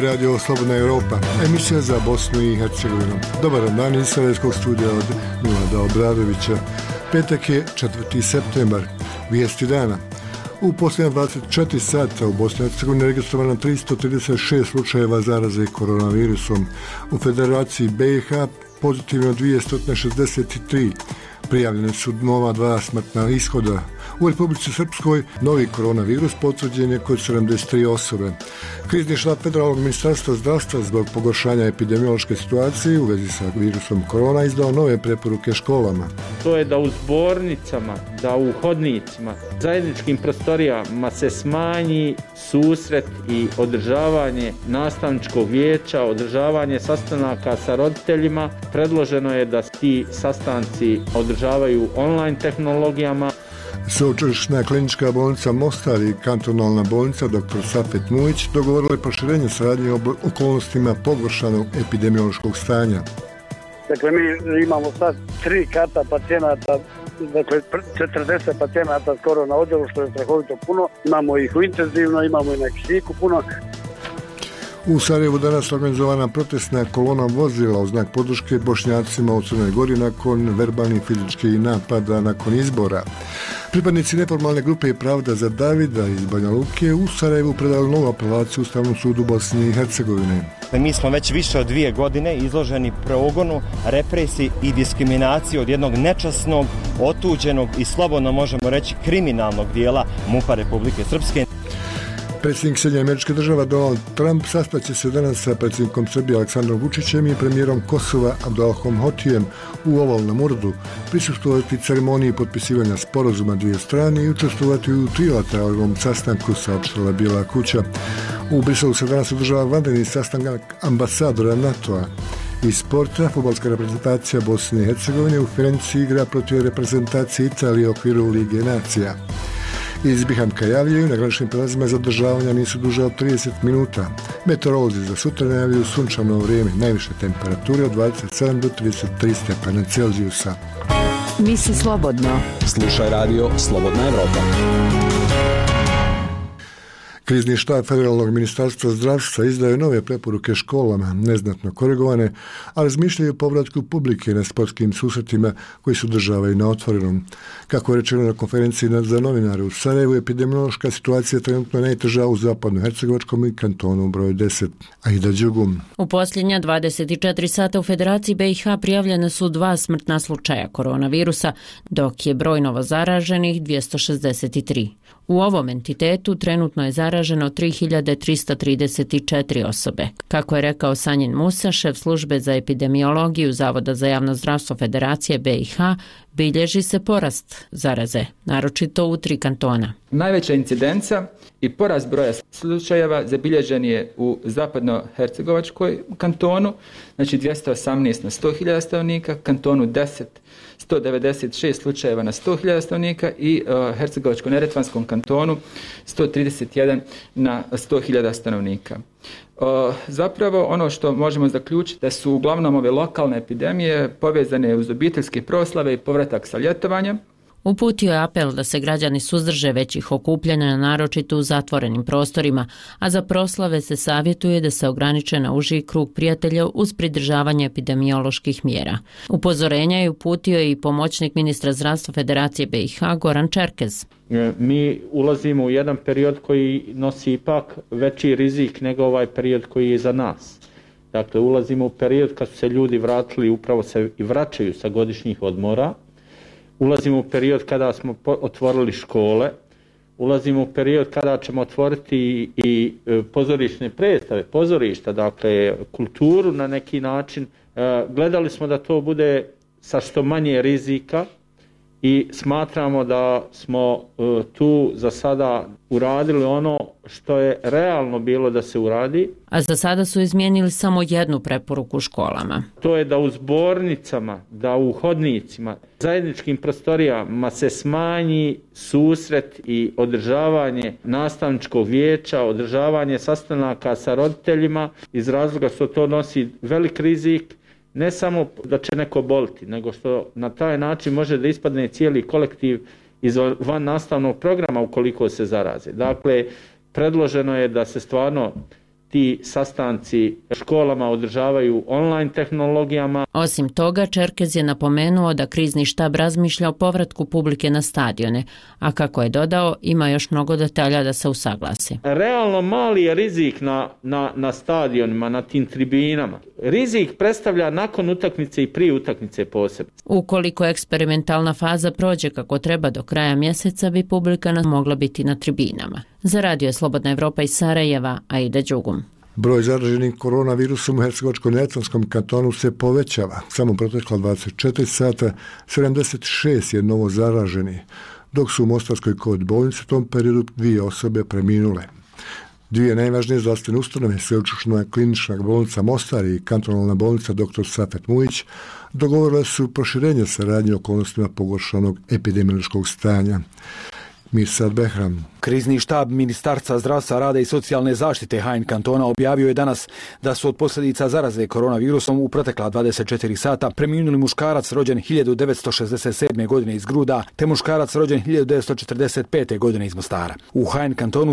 Radio Slobodna Europa, emisija za Bosnu i Hercegovinu. Dobar dan iz Sarajevskog studija od Milada Obradovića. Petak je 4. septembar, vijesti dana. U posljednja 24 sata u Bosni i Hercegovini registrovano 336 slučajeva zaraze koronavirusom. U Federaciji BiH pozitivno 263. Prijavljene su nova 2 smrtna ishoda. U Republici Srpskoj novi koronavirus potvrđen je kod 73 osobe. Krizni štab Federalnog ministarstva zdravstva zbog pogoršanja epidemiološke situacije u vezi sa virusom korona izdao nove preporuke školama. To je da u zbornicama, da u hodnicima, zajedničkim prostorijama se smanji susret i održavanje nastavničkog vijeća, održavanje sastanaka sa roditeljima. Predloženo je da ti sastanci održavaju online tehnologijama. Sveučilišna klinička bolnica Mostar i kantonalna bolnica dr. Safet Mujić dogovorili proširenje saradnje u okolnostima pogoršanog epidemiološkog stanja. Dakle, mi imamo sad 3 kata pacijenata, dakle 40 pacijenata skoro na odjelu, što je strahovito puno. Imamo ih u intenzivno, imamo i na kisiku puno. U Sarajevu danas organizovana protestna kolona vozila u znak podrške Bošnjacima u Crnoj Gori nakon verbalnih fizičkih napada nakon izbora. Pripadnici neformalne grupe Pravda za Davida iz Banja Luke u Sarajevu predali novu apelaciju Ustavnom sudu Bosne i Hercegovine. Mi smo već više od 2 godine izloženi progonu, represiji i diskriminaciji od jednog nečasnog, otuđenog i slobodno možemo reći kriminalnog dijela MUP-a Republike Srpske. Predsjednik SAD Donald Trump sastaće se danas sa predsjednikom Srbije Aleksandrom Vučićem i premijerom Kosova Abdulahom Hotijem u ovalnom uredu, prisustvovati ceremoniji potpisivanja sporazuma dvije strane i učestvovati u trilateralnom sastanku, saopštila Bijela kuća. U Briselu se danas održava vanredni sastanak ambasadora NATO-a. Iz sporta, fudbalska reprezentacija Bosne i Hercegovine u Firenci igra protiv reprezentacije Italije u okviru Lige nacija. Iz Bihamka javljaju na graničnim prelazima zadržavanja nisu duže od 30 minuta. Meteorolozi za sutra najavljuju sunčano vrijeme, najviše temperature od 27 do 33 stepena Celzijusa. Misli slobodno. Slušaj radio Slobodna Evropa. Krizni štab Federalnog ministarstva zdravstva izdaju nove preporuke školama, neznatno korigovane, a razmišljaju o povratku publike na sportskim susretima koji se održavaju na otvorenom. Kako je rečeno na konferenciji za novinare u Sarajevu, epidemiološka situacija trenutno najteža u zapadno-hercegovačkom i kantonu broj 10. Aida Đugum. U posljednja 24 sata u Federaciji BiH prijavljene su 2 smrtna slučaja koronavirusa, dok je broj novozaraženih 263. U ovom entitetu trenutno je zaraženo 3334 osobe. Kako je rekao Sanjin Musa, šef službe za epidemiologiju Zavoda za javno zdravstvo Federacije BiH, bilježi se porast zaraze, naročito u 3 kantona. Najveća incidenca i porast broja slučajeva zabilježen je u zapadno-hercegovačkoj kantonu, znači 218 na 100.000 stanovnika, kantonu 10 196 slučajeva na 100.000 stanovnika i hercegovačko-neretvanskom kantonu 131 na 100.000 stanovnika. Zapravo ono što možemo zaključiti da su uglavnom ove lokalne epidemije povezane uz obiteljske proslave i povratak sa ljetovanja. Uputio je apel da se građani suzdrže većih okupljanja, naročito u zatvorenim prostorima, a za proslave se savjetuje da se ograniče na uži krug prijatelja uz pridržavanje epidemioloških mjera. Upozorenja je uputio i pomoćnik ministra zdravstva Federacije BiH Goran Čerkez. Mi ulazimo u jedan period koji nosi ipak veći rizik nego ovaj period koji je za nas. Dakle, ulazimo u period kad su se ljudi vratili, upravo se i vraćaju sa godišnjih odmora. Ulazimo u period kada smo otvorili škole, ulazimo u period kada ćemo otvoriti i pozorišne predstave, pozorišta, dakle kulturu na neki način. Gledali smo da to bude sa što manje rizika i smatramo da smo tu za sada uradili ono što je realno bilo da se uradi. A za sada su izmijenili samo jednu preporuku školama. To je da u zbornicama, da u hodnicima, zajedničkim prostorijama se smanji susret i održavanje nastavničkog vijeća, održavanje sastanaka sa roditeljima iz razloga što to nosi velik rizik. Ne samo da će neko boliti, nego što na taj način može da ispadne cijeli kolektiv iz van nastavnog programa ukoliko se zaraze. Dakle, predloženo je da se stvarno ti sastanci školama održavaju online tehnologijama. Osim toga, Čerkez je napomenuo da krizni štab razmišlja o povratku publike na stadione, a kako je dodao, ima još mnogo detalja da se usaglasi. Realno mali je rizik na stadionima, na tim tribinama. Rizik predstavlja nakon utakmice i prije utakmice posebno. Ukoliko eksperimentalna faza prođe kako treba do kraja mjeseca, bi publika mogla biti na tribinama. Za Radio Slobodna Evropa iz Sarajeva, Aida Đugum. Broj zaraženih koronavirusom u Hercegovačko-neretvanskom kantonu se povećava. Samo protekla 24 sata 76 je novo zaraženih, dok su u Mostarskoj COVID bolnici u tom periodu 2 osobe preminule. 2 najvažnije zdravstvene ustanove, Sveučilišna klinička bolnica Mostar i kantonalna bolnica dr. Safet Mujić, dogovorile su proširenje saradnje u okolnostima pogoršanog epidemiološkog stanja. Mirsad Behram. Krizni štab Ministarstva zdravstva, rada i socijalne zaštite HN kantona objavio je danas da su od posljedica zaraze koronavirusom u protekla 24 sata preminuli muškarac rođen 1967. godine iz Gruda te muškarac rođen 1945. godine iz Mostara. U HN kantonu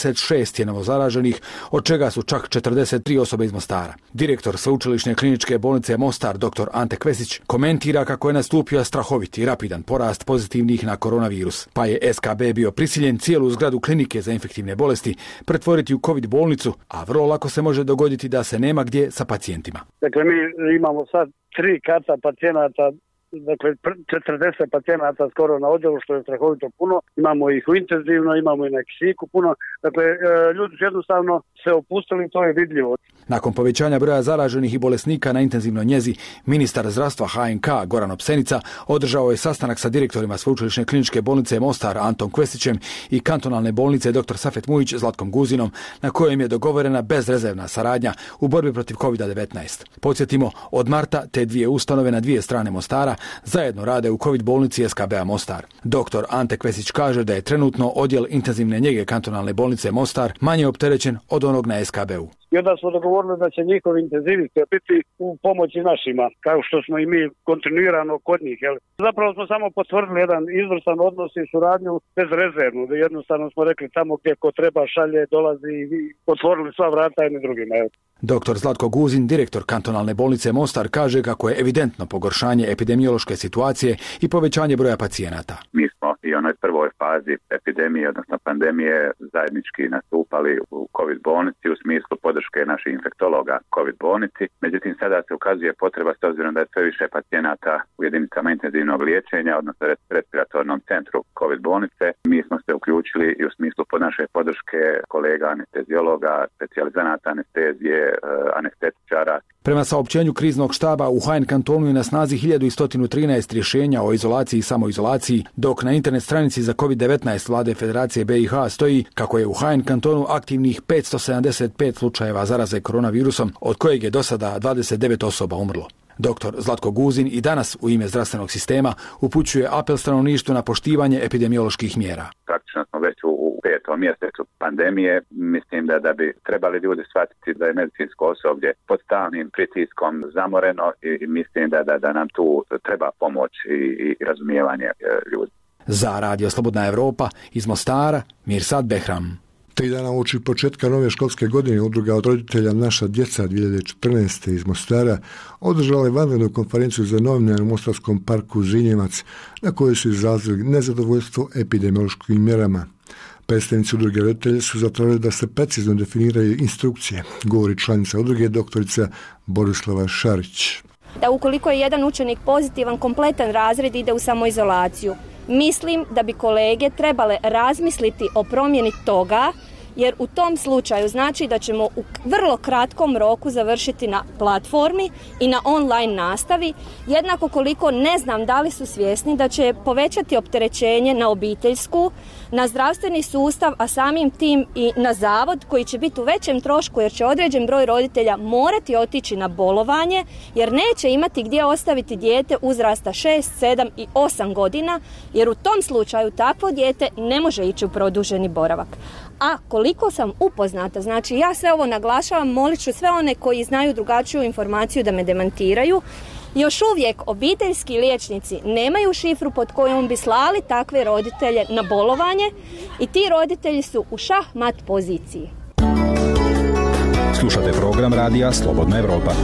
76 je novozaraženih, od čega su čak 43 osobe iz Mostara. Direktor Sveučilišne kliničke bolnice Mostar, dr. Ante Kvesić, komentira kako je nastupio strahoviti i rapidan porast pozitivnih na koronavirus, pa je SKB bio prisiljen cijelu zgradu klinike za infektivne bolesti pretvoriti u COVID bolnicu, a vrlo lako se može dogoditi da se nema gdje sa pacijentima. Dakle, mi imamo sad 3 kata pacijenata, dakle 40 pacijenata skoro na odjelu, što je strahovito puno. Imamo ih u intenzivno, imamo i na kisiku puno. Dakle, ljudi su jednostavno se opustili, to je vidljivo. Nakon povećanja broja zaraženih i bolesnika na intenzivnoj njezi, ministar zdravstva HNK Goran Opsenica održao je sastanak sa direktorima Sveučilišne kliničke bolnice Mostar Antom Kvesićem i kantonalne bolnice dr. Safet Mujić Zlatkom Guzinom, na kojem je dogovorena bezrezervna saradnja u borbi protiv COVID-19. Podsjetimo, od marta te 2 ustanove na 2 strane Mostara zajedno rade u COVID bolnici SKB-a Mostar. Dr. Ante Kvesić kaže da je trenutno odjel intenzivne njege kantonalne bolnice Mostar manje opterećen od onog na SKB-u. I onda smo dogovorili da će njihovi intenzivisti biti u pomoći našima, kao što smo i mi kontinuirano kod njih. Jel? Zapravo smo samo potvrdili jedan izvrstan odnos i suradnju bezrezervnu. Jednostavno smo rekli tamo gdje ko treba šalje, dolazi i otvorili sva vrata jedni drugima. Jel? Dr. Zlatko Guzin, direktor kantonalne bolnice Mostar, kaže kako je evidentno pogoršanje epidemiološke situacije i povećanje broja pacijenata. Mi smo i onoj prvoj fazi epidemije, odnosno pandemije, zajednički nastupali u COVID bolnici u smislu podrške naših infektologa COVID bolnici. Međutim, sada se ukazuje potreba, s obzirom da je sve više pacijenata u jedinicama intenzivnog liječenja, odnosno respiratornom centru COVID bolnice. Mi smo se uključili i u smislu naše podrške kolega anesteziologa, specijalizanata anestezije, anestetičara. Prema saopćenju kriznog štaba, u HN kantonu je na snazi 1113 rješenja o izolaciji i samoizolaciji, dok na internet stranici za COVID-19 Vlade Federacije BiH stoji kako je u HN kantonu aktivnih 575 slučajeva zaraze koronavirusom, od kojeg je do sada 29 osoba umrlo. Dr. Zlatko Guzin i danas u ime zdravstvenog sistema upućuje apel stanovništvu na poštivanje epidemioloških mjera. Praktično smo već u 5. mjesecu pandemije. Mislim da bi trebali ljudi shvatiti da je medicinsko osoblje pod stalnim pritiskom zamoreno i mislim da nam tu treba pomoć i razumijevanje ljudi. Za Radio Slobodna Evropa iz Mostara, Mirsad Behram. 3 dana uoči početka nove školske godine udruga od roditelja Naša djeca 2014. iz Mostara održala je vanrednu konferenciju za novinare u Mostarskom parku Zrinjevac, na kojoj su izrazili nezadovoljstvo epidemiološkim mjerama. Predstavnici udruge roditelja su zatražili da se precizno definiraju instrukcije, govori članica udruge doktorica Borislava Šarić. Da ukoliko je jedan učenik pozitivan, kompletan razred ide u samoizolaciju. Mislim da bi kolege trebale razmisliti o promjeni toga, jer u tom slučaju znači da ćemo u vrlo kratkom roku završiti na platformi i na online nastavi, jednako koliko ne znam da li su svjesni da će povećati opterećenje na obiteljsku, na zdravstveni sustav, a samim tim i na zavod koji će biti u većem trošku jer će određen broj roditelja morati otići na bolovanje jer neće imati gdje ostaviti dijete uzrasta 6, 7 i 8 godina jer u tom slučaju takvo dijete ne može ići u produženi boravak. A koliko sam upoznata, znači ja sve ovo naglašavam, molit ću sve one koji znaju drugačiju informaciju da me demantiraju. Još uvijek obiteljski liječnici nemaju šifru pod kojom bi slali takve roditelje na bolovanje i ti roditelji su u šah-mat poziciji. Slušate program radija Slobodna Evropa.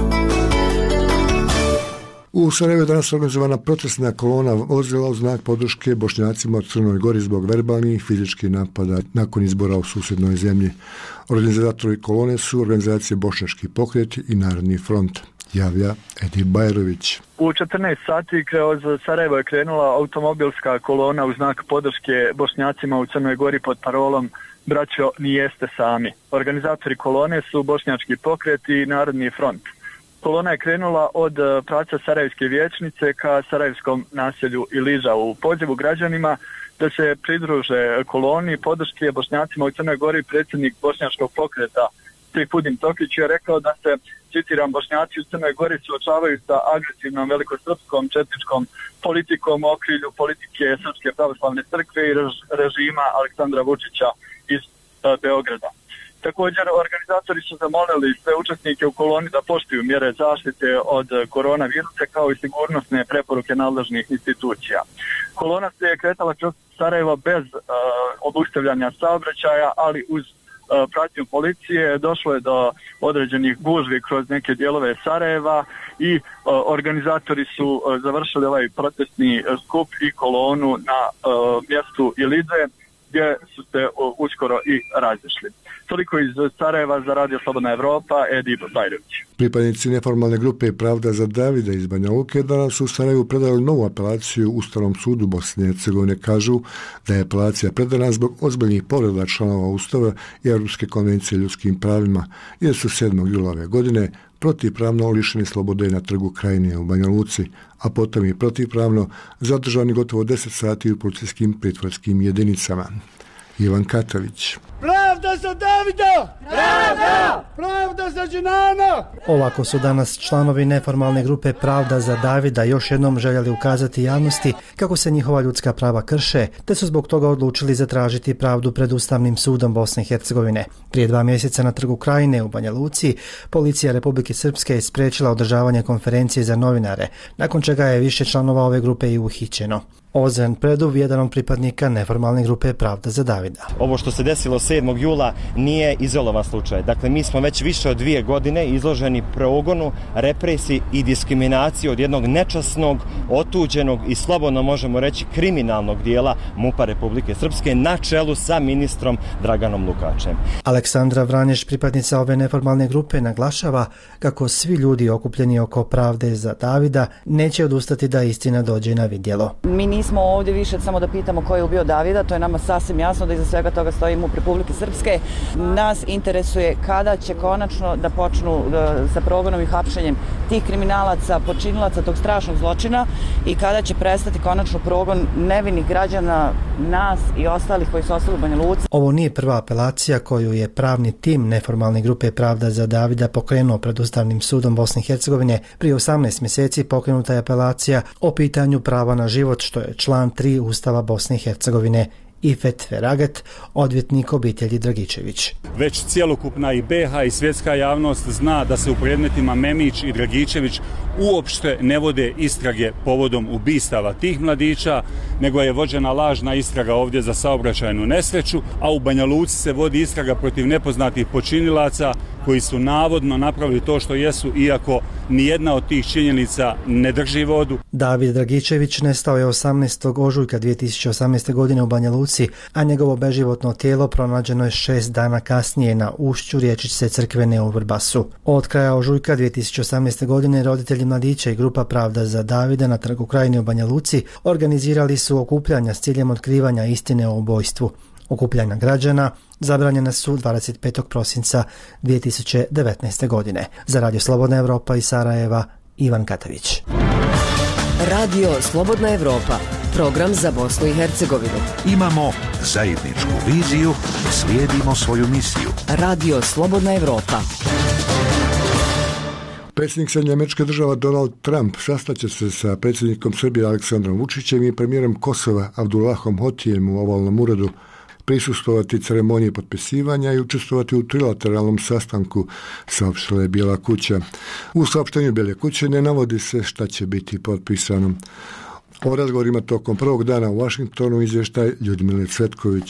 U Sarajevu je danas organizovana protestna kolona vozila u znak podrške Bošnjacima u Crnoj Gori zbog verbalnih i fizičkih napada nakon izbora u susjednoj zemlji. Organizatori kolone su organizacije Bošnjački pokret i Narodni front, javlja Edi Bajrović. U 14 sati kroz Sarajevo je krenula automobilska kolona u znak podrške Bošnjacima u Crnoj Gori pod parolom Braćo, nijeste sami. Organizatori kolone su Bošnjački pokret i Narodni front. Kolona je krenula od pravca Sarajevske vijećnice ka sarajevskom naselju Iliža u pozivu građanima da se pridruže koloni podrške Bošnjacima u Crnoj Gori. Predsjednik Bošnjačkog pokreta Sejfudin Tokić je rekao da se, citiram, Bošnjaci u Crnoj Gori suočavaju sa agresivnom velikosrpskom četničkom politikom u okrilju politike Srpske pravoslavne crkve i režima Aleksandra Vučića iz Beograda. Također, organizatori su zamolili sve učesnike u koloni da poštuju mjere zaštite od koronavirusa kao i sigurnosne preporuke nadležnih institucija. Kolona se je kretala kroz Sarajevo bez obustavljanja saobraćaja, ali uz pratnju policije došlo je do određenih gužvi kroz neke dijelove Sarajeva i organizatori su završili ovaj protestni skup i kolonu na mjestu Ilize, gdje su se uskoro i razišli. Toliko iz Sarajeva za Radio Slobodna Evropa, Edi Bajrović. Pripadnici neformalne grupe Pravda za Davida iz Banja Luke danas u Sarajevu predali novu apelaciju Ustavnom sudu Bosne i Hercegovine. Kažu da je apelacija predana zbog ozbiljnih povreda članova Ustava i Europske konvencije o ljudskim pravima, jer su 7. jula ove godine protivpravno lišeni slobode na trgu Krajine u Banja Luci, a potom i protivpravno zadržani gotovo 10 sati u policijskim pritvorskim jedinicama. Ivan Katavić. Pravda za Davida! Pravda! Pravda za Džinana! Ovako su danas članovi neformalne grupe Pravda za Davida još jednom željeli ukazati javnosti kako se njihova ljudska prava krše, te su zbog toga odlučili zatražiti pravdu pred Ustavnim sudom Bosne i Hercegovine. Prije 2 mjeseca na trgu Krajine u Banja Luci, policija Republike Srpske je spriječila održavanje konferencije za novinare, nakon čega je više članova ove grupe i uhićeno. Ozren Preduv, jedan od pripadnika neformalne grupe Pravda za Davida. Ovo što se desilo 7. jula nije izolovan slučaj. Dakle, mi smo već više od 2 godine izloženi progonu, represiji i diskriminaciji od jednog nečasnog, otuđenog i slobodno možemo reći kriminalnog dijela MUP-a Republike Srpske na čelu sa ministrom Draganom Lukačem. Aleksandra Vranješ, pripadnica ove neformalne grupe, naglašava kako svi ljudi okupljeni oko Pravde za Davida neće odustati da istina dođe na vidjelo. Mi nismo ovdje više samo da pitamo ko je ubio Davida, to je nama sasvim jasno da iza svega toga stoji MUP Republike Srpske. Nas interesuje kada će konačno da počnu sa progonom i hapšenjem tih kriminalaca, počinilaca tog strašnog zločina i kada će prestati konačno progon nevinih građana, nas i ostalih koji su ostali u Banja Luci. Ovo nije prva apelacija koju je pravni tim neformalne grupe Pravda za Davida pokrenuo pred Ustavnim sudom Bosne i Hercegovine. Prije 18 mjeseci pokrenuta je apelacija o pitanju prava na život, što je član 3 Ustava Bosne i Hercegovine. Ifet Feraget, odvjetnik obitelji Dragičević. Već cjelokupna i BiH i svjetska javnost zna da se u predmetima Memić i Dragičević uopšte ne vode istrage povodom ubistava tih mladića, nego je vođena lažna istraga ovdje za saobraćajnu nesreću, a u Banja Luci se vodi istraga protiv nepoznatih počinilaca koji su navodno napravili to što jesu, iako nijedna od tih činjenica ne drži vodu. David Dragičević nestao je 18. ožujka 2018. godine u Banja Luci, a njegovo beživotno tijelo pronađeno je 6 dana kasnije na ušću rječice Crkvene u Vrbasu. Od kraja ožujka 2018. godine roditelji mladića i grupa Pravda za Davida na trgu Krajine u Banja Luci organizirali su okupljanja s ciljem otkrivanja istine o ubojstvu. Okupljanja građana zabranjena su 25. prosinca 2019. godine. Za Radio Slobodna Evropa iz Sarajeva, Ivan Katavić. Radio Slobodna Evropa, program za Bosnu i Hercegovinu. Imamo zajedničku viziju, slijedimo svoju misiju. Radio Slobodna Evropa. Predsjednik Sjedinjenih Američkih Država Donald Trump sastaće se sa predsjednikom Srbije Aleksandrom Vučićem i premijerom Kosova Abdullahom Hotijem u ovalnom uredu, prisustvovati ceremoniji potpisivanja i učestvovati u trilateralnom sastanku, saopštila je Bijela kuća. U saopštenju Bijele kuće ne navodi se šta će biti potpisano. O razgovorima tokom prvog dana u Vašingtonu izvještaj Ljudmile Cvetković.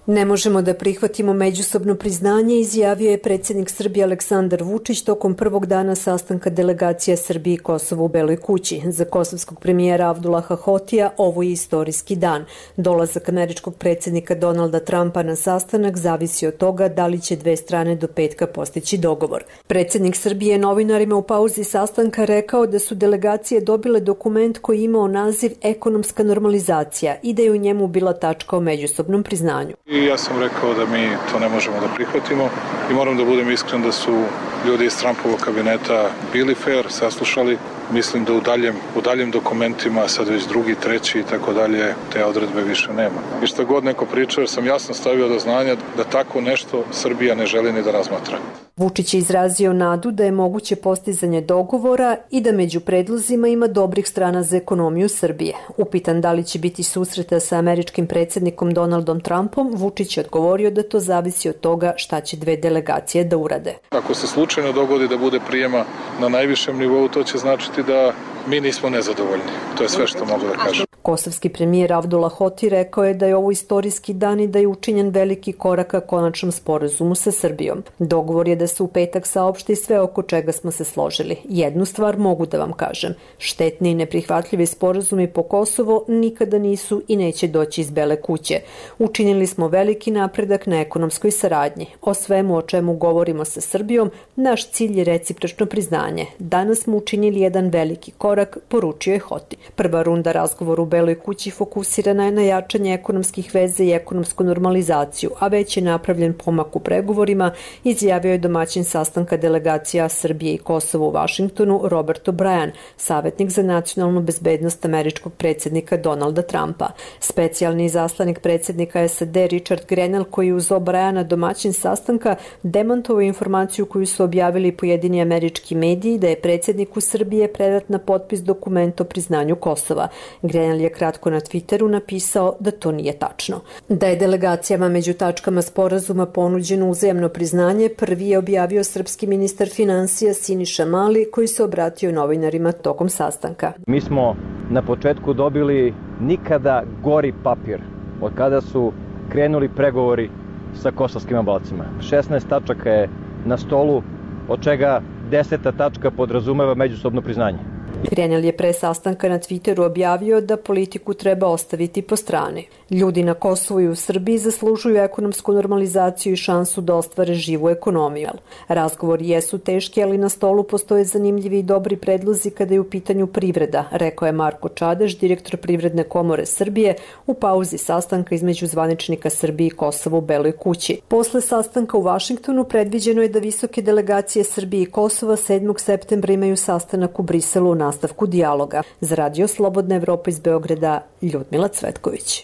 Ne možemo da prihvatimo međusobno priznanje, izjavio je predsjednik Srbije Aleksandar Vučić tokom prvog dana sastanka delegacija Srbije i Kosova u Beloj kući. Za kosovskog premijera Abdullaha Hotija ovo je istorijski dan. Dolazak američkog predsjednika Donalda Trumpa na sastanak zavisi od toga da li će dve strane do petka postići dogovor. Predsjednik Srbije je novinarima u pauzi sastanka rekao da su delegacije dobile dokument koji je imao naziv ekonomska normalizacija i da je u njemu bila tačka o međusobnom priznanju. I ja sam rekao da mi to ne možemo da prihvatimo i moram da budem iskren da su ljudi iz Trumpovog kabineta bili fair, saslušali. Mislim da u daljem dokumentima, sad već drugi, treći i tako dalje, te odredbe više nema. I što god neko priča, jer sam jasno stavio do znanja da tako nešto Srbija ne želi ni da razmatra. Vučić je izrazio nadu da je moguće postizanje dogovora i da među predlozima ima dobrih strana za ekonomiju Srbije. Upitan da li će biti susreta sa američkim predsjednikom Donaldom Trumpom, Vučić je odgovorio da to zavisi od toga šta će dve delegacije da urade. Ako se slučajno dogodi da bude prijema na najvišem nivou, to će značiti da mi nismo nezadovoljni. To je sve što mogu da kažem. Kosovski premijer Abdullah Hoti rekao je da je ovo istorijski dan i da je učinjen veliki korak ka konačnom sporazumu sa Srbijom. Dogovor je da se u petak saopšti sve oko čega smo se složili. Jednu stvar mogu da vam kažem. Štetni i neprihvatljivi sporazumi po Kosovo nikada nisu i neće doći iz Bele kuće. Učinili smo veliki napredak na ekonomskoj saradnji. O svemu o čemu govorimo sa Srbijom, naš cilj je recipročno priznanje. Danas smo učinili jedan veliki korak, poručio je Hoti. Prva runda razgovora u Beloj kući fokusirana je na jačanje ekonomskih veza i ekonomsku normalizaciju, a već je napravljen pomak u pregovorima, izjavio je domaćin sastanka delegacija Srbije i Kosova u Vašingtonu Robert O'Brien, savjetnik za nacionalnu bezbednost američkog predsjednika Donalda Trumpa. Specijalni izaslanik predsjednika SAD Richard Grenell, koji uz O'Briena domaćin sastanka, demantovao informaciju koju su objavili pojedini američki mediji da je predsjedniku Srbije predat na potpis dokument o priznanju Kosova. Grenell je kratko na Twitteru napisao da to nije tačno. Da je delegacijama među tačkama sporazuma ponuđeno uzajamno priznanje, prvi je objavio srpski ministar financija Siniša Mali, koji se obratio novinarima tokom sastanka. Mi smo na početku dobili nikada gori papir od kada su krenuli pregovori sa kosovskim Albancima. 16 tačaka je na stolu, od čega 10. tačka podrazumeva međusobno priznanje. Grenell je pre sastanka na Twitteru objavio da politiku treba ostaviti po strani. Ljudi na Kosovu i u Srbiji zaslužuju ekonomsku normalizaciju i šansu da ostvare živu ekonomiju. Razgovori jesu teški, ali na stolu postoje zanimljivi i dobri predlozi kada je u pitanju privreda, rekao je Marko Čadeš, direktor Privredne komore Srbije, u pauzi sastanka između zvaničnika Srbije i Kosova u Beloj kući. Posle sastanka u Vašingtonu predviđeno je da visoke delegacije Srbije i Kosova 7. septembra imaju sastanak u Briselu u nastavku dijaloga. Za Radio Slobodna Evropa iz Beograda, Ljudmila Cvetković.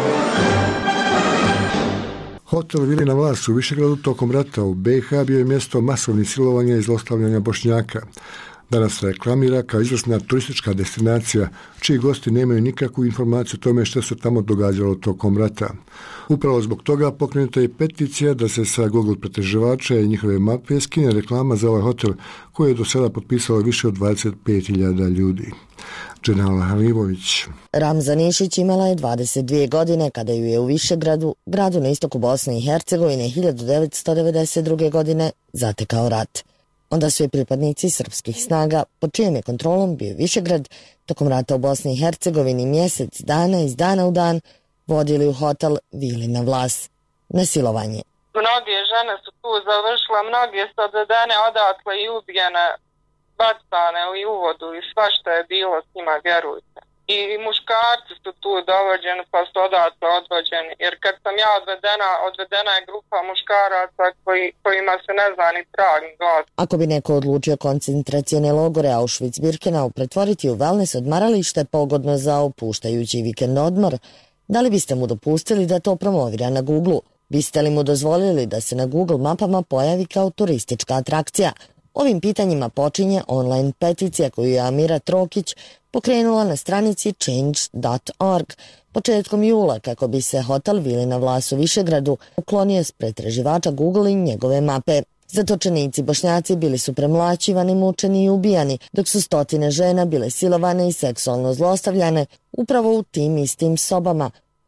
Hotel Vili na Vlasu u Višegradu tokom rata u BiH bio je mjesto masovnih silovanja i zlostavljanja Bošnjaka. Danas se reklamira kao izvrsna turistička destinacija, čiji gosti nemaju nikakvu informaciju o tome što se tamo događalo tokom rata. Upravo zbog toga pokrenuta je peticija da se sa Google pretraživača i njihove mape skine reklama za ovaj hotel koji je do sada potpisalo više od 25.000 ljudi. Dženala Halivović. Ramza Nišić imala je 22 godine kada ju je u Višegradu, gradu na istoku Bosne i Hercegovine, 1992. godine zatekao rat. Onda su je pripadnici srpskih snaga, pod čijom je kontrolom bio Višegrad, tokom rata u Bosni i Hercegovini mjesec dana iz dana u dan vodili u hotel Vili na Vlas na silovanje. Mnoge žene su tu završile, mnoge su odvedene odatle i ubijene, bacane u vodu i svašta je bilo s njima, vjerujte. I muškarci su tu dovođeni pa su odatle odvođeni. Jer kad sam ja odvedena je grupa muškaraca kojima se ne zna ni trag ni glas. Ako bi neko odlučio koncentracione logore Auschwitz-Birkenau pretvoriti u wellness odmaralište pogodno za opuštajući vikend odmor, da li biste mu dopustili da to promovira na Google-u? Biste li mu dozvolili da se na Google mapama pojavi kao turistička atrakcija? Ovim pitanjima počinje online peticija koju je Amira Trokić pokrenula na stranici change.org početkom jula kako bi se hotel Vili na Vlasu Višegradu uklonio s pretraživača Google i njegove mape. Zatočenici Bošnjaci bili su premlaćivani, mučeni i ubijani, dok su stotine žena bile silovane i seksualno zlostavljane upravo u tim istim sobama,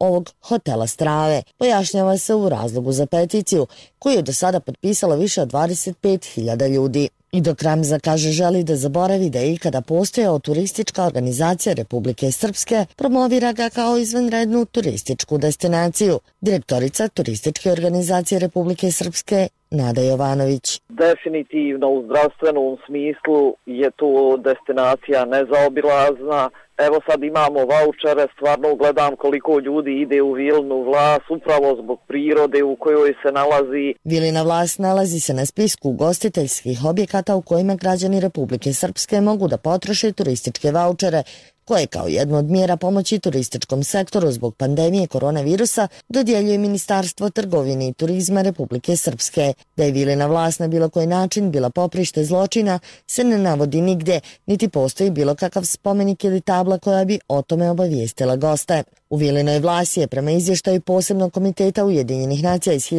ovog hotela Strave. Pojašnjava se u razlogu za peticiju, koju je do sada potpisalo više od 25.000 ljudi. I dok Ramza kaže želi da zaboravi da je ikada postojao turistička organizacija Republike Srpske, promovira ga kao izvanrednu turističku destinaciju. Direktorica turističke organizacije Republike Srpske Nada Jovanović. Definitivno u zdravstvenom smislu je to destinacija nezaobilazna. Evo sad imamo vaučere, stvarno gledam koliko ljudi ide u Vilinu Vlas upravo zbog prirode u kojoj se nalazi. Vilina Vlas nalazi se na spisku ugostiteljskih objekata u kojima građani Republike Srpske mogu da potroše turističke vaučere, koje kao jednu od mjera pomoći turističkom sektoru zbog pandemije koronavirusa dodjeljuje Ministarstvo trgovine i turizma Republike Srpske. Da je Vilina Vlas na bilo koji način bila poprište zločina se ne navodi nigdje, niti postoji bilo kakav spomenik ili tabla koja bi o tome obavijestila goste. U Vilinoj Vlasi je prema izvještaju posebnog komiteta Ujedinjenih nacija iz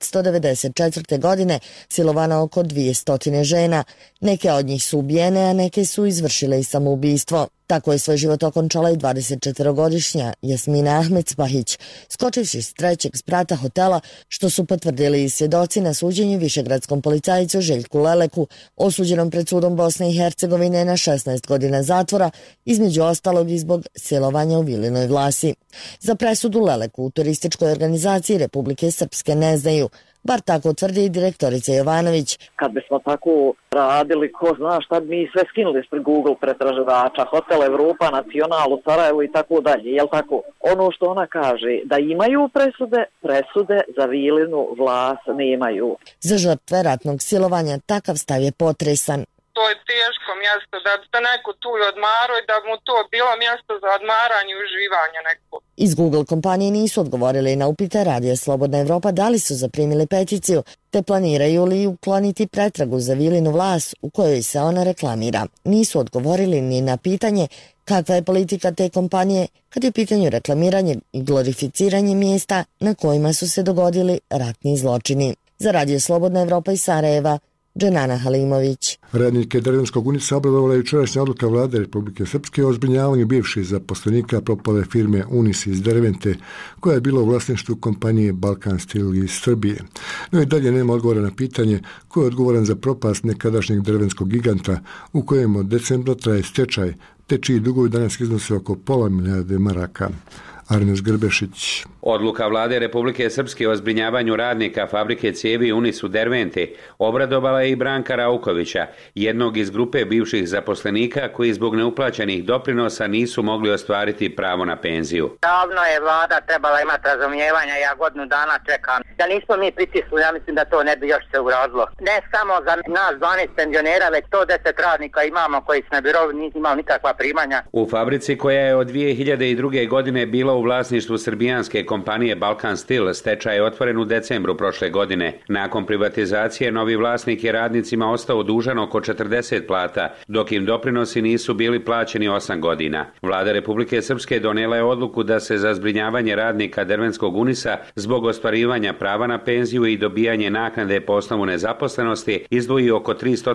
1994. godine silovano oko 200 žena. Neke od njih su ubijene, a neke su izvršile i samoubistvo. Tako je svoj život okončala i 24-godišnja Jasmina Ahmedspahić, skočivši s trećeg sprata hotela, što su potvrdili i svjedoci na suđenju višegradskom policajcu Željku Leleku, osuđenom pred sudom Bosne i Hercegovine na 16 godina zatvora, između ostalog i zbog silovanja u Vilinoj Vlasi. Za presudu Leleku u turističkoj organizaciji Republike Srpske ne znaju, bar tako tvrdi i direktorica Jovanović. Kad bismo tako radili, ko zna šta bi mi sve skinuli ispred Google pretraživača, Hotel Evropa, Nacional u Sarajevu i tako dalje, jel tako? Ono što ona kaže, da imaju presude za Vilinu Vlas nemaju. Za žrtve ratnog silovanja takav stav je potresan. To je teško mjesto, da bi se neko tu odmarao i da mu to bilo mjesto za odmaranje i uživanje neko. Iz Google kompanije nisu odgovorili na upite Radija Slobodna Evropa da li su zaprimili peticiju, te planiraju li ukloniti pretragu za Vilinu Vlas u kojoj se ona reklamira. Nisu odgovorili ni na pitanje kakva je politika te kompanije kad je u pitanju reklamiranje i glorificiranje mjesta na kojima su se dogodili ratni zločini. Za Radio Slobodna Evropa iz Sarajeva, Dženana Halimović. Radnike Drvenskog Unisa obradovala je jučerašnja odluka vlade Republike Srpske o zbrinjavanju bivših zaposlenika propale firme Unis iz Dervente, koja je bila u vlasništvu kompanije Balkan Steel iz Srbije. No i dalje nema odgovora na pitanje ko je odgovoran za propast nekadašnjeg drvenskog giganta u kojem od decembra traje stečaj, te čiji dugovi danas iznose oko pola milijarde maraka. Arnes Grbešić. Odluka vlade Republike Srpske o zbrinjavanju radnika fabrike cijevi Unis u Dervente obradovala je i Branka Raukovića, jednog iz grupe bivših zaposlenika koji zbog neuplaćenih doprinosa nisu mogli ostvariti pravo na penziju. Davno je vlada trebala imati razumijevanja, ja godinu dana čekam. Da nismo mi pritisli, ja mislim da to ne bi još se uradilo. Ne samo za nas 12 penzionera, već 110 radnika imamo koji su na birovu, nisi imali nikakva primanja. U fabrici koja je od 2002. godine bila u vlasništvu srbijanske kompanije Balkan Steel, stečaj je otvoren u decembru prošle godine. Nakon privatizacije novi vlasnik je radnicima ostao dužan oko 40 plata, dok im doprinosi nisu bili plaćeni 8 godina. Vlada Republike Srpske donijela je odluku da se za zbrinjavanje radnika Dervenskog Unisa zbog ostvarivanja prava na penziju i dobijanje naknade po osnovu nezaposlenosti izdvoji oko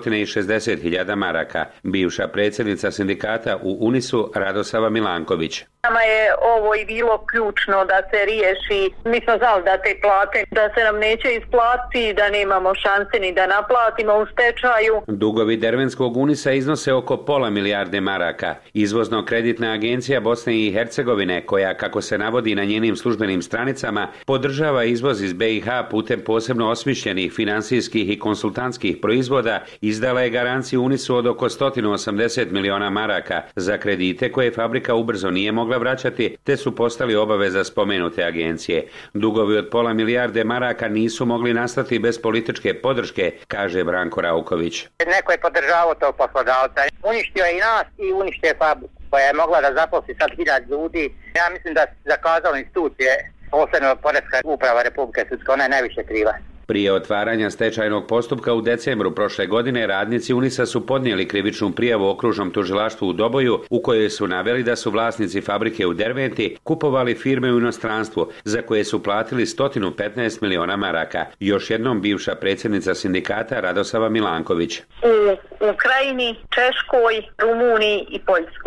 360.000 maraka. Bivša predsjednica sindikata u Unisu Radosava Milanković. Nama je ovo i bilo ključno da se riješi. Mi smo znali da te plate, da se nam neće isplatiti, da nemamo šanse ni da naplatimo u stečaju. Dugovi Dervenskog Unisa iznose oko pola milijarde maraka. Izvozno-kreditna agencija Bosne i Hercegovine, koja, kako se navodi na njenim službenim stranicama, podržava izvoz iz BiH putem posebno osmišljenih finansijskih i konsultantskih proizvoda, izdala je garanciju Unisu od oko 180 miliona maraka za kredite koje fabrika ubrzo nije mogla vraćati, te su postali obaveza spomenute agencije. Dugovi od pola milijarde maraka nisu mogli nastati bez političke podrške, kaže Branko Rauković. Neko je podržavao tog poslodavca. Uništio je i nas i uništio je fabriku koja je mogla da zaposli sad 1000 ljudi. Ja mislim da zakazali institucije, posebno Poreska uprava Republike Srpske, ona je najviše kriva. Prije otvaranja stečajnog postupka u decembru prošle godine radnici Unisa su podnijeli krivičnu prijavu okružnom tužilaštvu u Doboju u kojoj su naveli da su vlasnici fabrike u Derventi kupovali firme u inostranstvu za koje su platili 115 miliona maraka. Još jednom bivša predsjednica sindikata Radosava Milanković. U Ukrajini, Češkoj, Rumuniji i Poljskoj.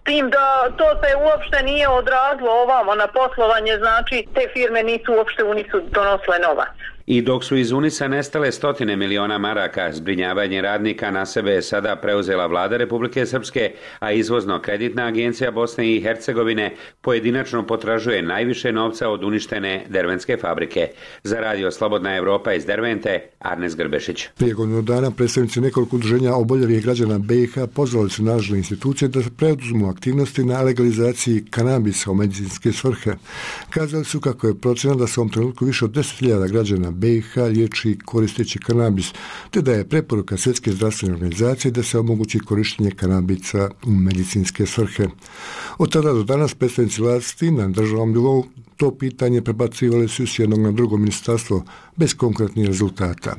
Tim da to se uopšte nije odrazilo ovamo na poslovanje, znači te firme nisu uopšte Unisu donosile novac. I dok su iz Unisa nestale stotine miliona maraka, zbrinjavanje radnika na sebe je sada preuzela vlada Republike Srpske, a izvozno-kreditna agencija Bosne i Hercegovine pojedinačno potražuje najviše novca od uništene dervenske fabrike. Za Radio Slobodna Evropa iz Dervente, Arnes Grbešić. Prije godinu dana predstavnici nekoliko udruženja oboljelih građana BiH pozvali su nadležne institucije da preuzmu aktivnosti na legalizaciji kanabisa u medicinske svrhe. Kazali su kako je procena da se u ovom trenutku više od 10.000 građana BiH liječi koristeći kanabis, te da je preporuka Svjetske zdravstvene organizacije da se omogući korištenje kanabisa u medicinske svrhe. Od tada do danas predstavnici vlasti na državnom nivou to pitanje prebacivali su s jednog na drugo ministarstvo bez konkretnih rezultata.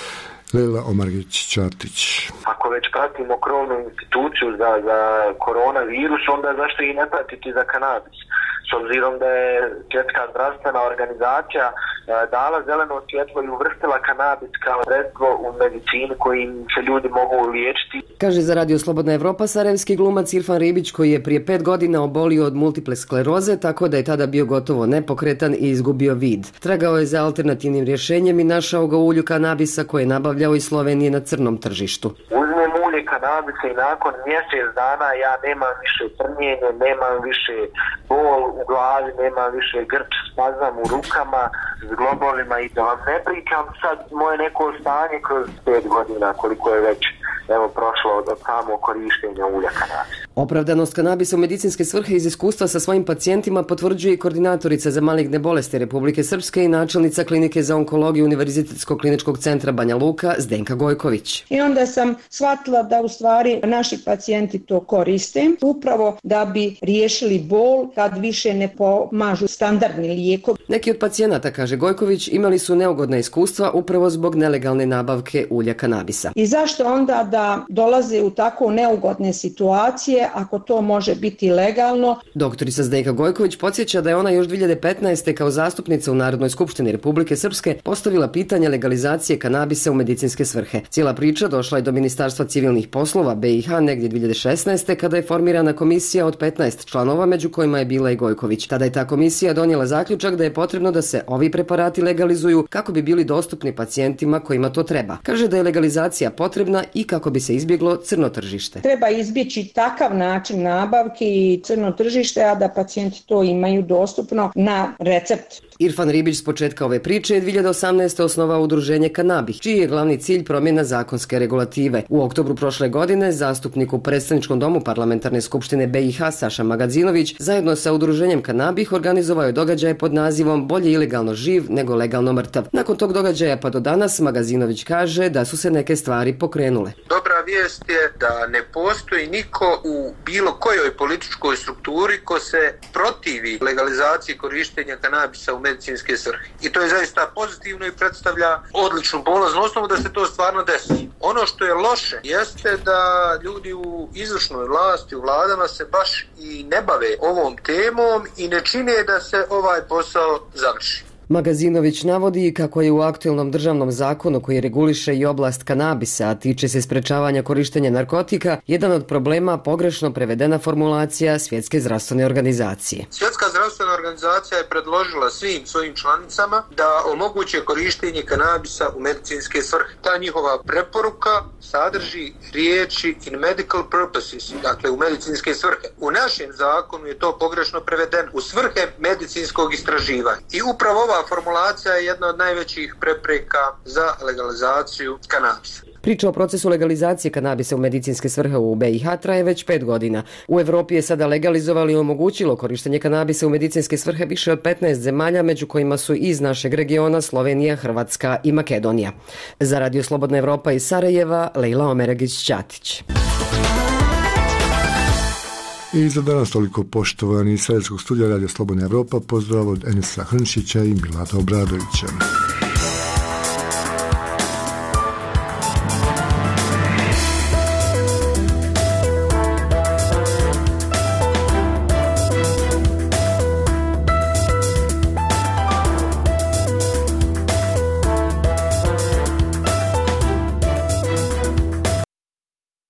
Leila Omargić-Ćatić. Ako već pratimo krovnu instituciju za koronavirus, onda zašto i ne pratiti za kanabis? S obzirom da je Svjetska zdravstvena organizacija dala zeleno svjetlo i uvrstila kanabis kao sredstvo u medicinu kojim se ljudi mogu liječiti. Kaže za Radio Slobodna Evropa sarajevski glumac Irfan Ribić, koji je prije 5 godina obolio od multiple skleroze, tako da je tada bio gotovo nepokretan i izgubio vid. Tragao je za alternativnim rješenjem i našao ga u ulju kanabisa koje je nabavljao iz Slovenije na crnom tržištu. Uzmem ulje kanabisa i nakon mjesec dana ja nemam više trnjenje, nemam više bol u glavi, nemam više grč, spazam u rukama, zglobovima i da vam ne pričam sad moje neko stanje kroz 5 godina koliko je već prošlo od samog korištenja ulja kanabisa. Opravdanost kanabisa u medicinske svrhe iz iskustva sa svojim pacijentima potvrđuje i koordinatorica za maligne bolesti Republike Srpske i načelnica klinike za onkologiju Univerzitetskog kliničkog centra Banja Luka Zdenka Gojković. I onda sam shvatila da u stvari naši pacijenti to koriste upravo da bi riješili bol kad više ne pomažu standardni lijekovi. Neki od pacijenata, kaže Gojković, imali su neugodna iskustva upravo zbog nelegalne nabavke ulja kanabisa. I zašto onda da dolaze u tako neugodne situacije ako to može biti legalno? Doktorica Zdenka Gojković podsjeća da je ona još 2015. kao zastupnica u Narodnoj skupštini Republike Srpske postavila pitanje legalizacije kanabisa u medicinske svrhe. Cijela priča došla je do Ministarstva civilnih poslova BiH negdje 2016. kada je formirana komisija od 15 članova, među kojima je bila i Gojković. Tada je ta komisija donijela zaključak da je potrebno da se ovi preparati legalizuju kako bi bili dostupni pacijentima kojima to treba. Kaže da je legalizacija potrebna i kako bi se izbjeglo crno tržište. Treba izbjeći takav način nabavke i crno tržište, a da pacijenti to imaju dostupno na recept. Irfan Ribić s početka ove priče je 2018. osnovao udruženje Kanabih, čiji je glavni cilj promjena zakonske regulative. U oktobru prošle godine zastupnik u predstavničkom domu Parlamentarne skupštine BiH Saša Magazinović zajedno sa udruženjem Kanabih organizovao je događaje pod nazivom Bolje ilegalno živ nego legalno mrtav. Nakon tog događaja pa do danas Magazinović kaže da su se neke stvari pokrenule. Dobra vijest je da ne postoji niko u bilo kojoj političkoj strukturi ko se protivi legalizaciji korištenja kanabisa u medicinske svrhe. I to je zaista pozitivno i predstavlja odličnu polaznu osnovu da se to stvarno desi. Ono što je loše jeste da ljudi u izvršnoj vlasti, u vladama se baš i ne bave ovom temom i ne čine da se ovaj posao završi. Magazinović navodi kako je u aktuelnom državnom zakonu koji reguliše i oblast kanabisa, a tiče se sprečavanja korištenja narkotika, jedan od problema pogrešno prevedena formulacija Svjetske zdravstvene organizacije. Svjetska zdravstvena organizacija je predložila svim svojim članicama da omoguće korištenje kanabisa u medicinske svrhe. Ta njihova preporuka sadrži riječi in medical purposes, dakle u medicinske svrhe. U našem zakonu je to pogrešno prevedeno u svrhe medicinskog istraživanja. I upravo ova formulacija je jedna od najvećih prepreka za legalizaciju kanabisa. Priča o procesu legalizacije kanabisa u medicinske svrhe u BiH traje već 5 godina. U Evropi je sada legalizovalo i omogućilo korištenje kanabisa u medicinske svrhe više od 15 zemalja, među kojima su iz našeg regiona Slovenija, Hrvatska i Makedonija. Za Radio Slobodna Evropa iz Sarajeva, Leila Omeragić-Ćatić. I za danas toliko, poštovani iz Sarajevskog studija Radio Slobodna Evropa. Pozdrav od Enesa Hrnčića i Milada Obradovića.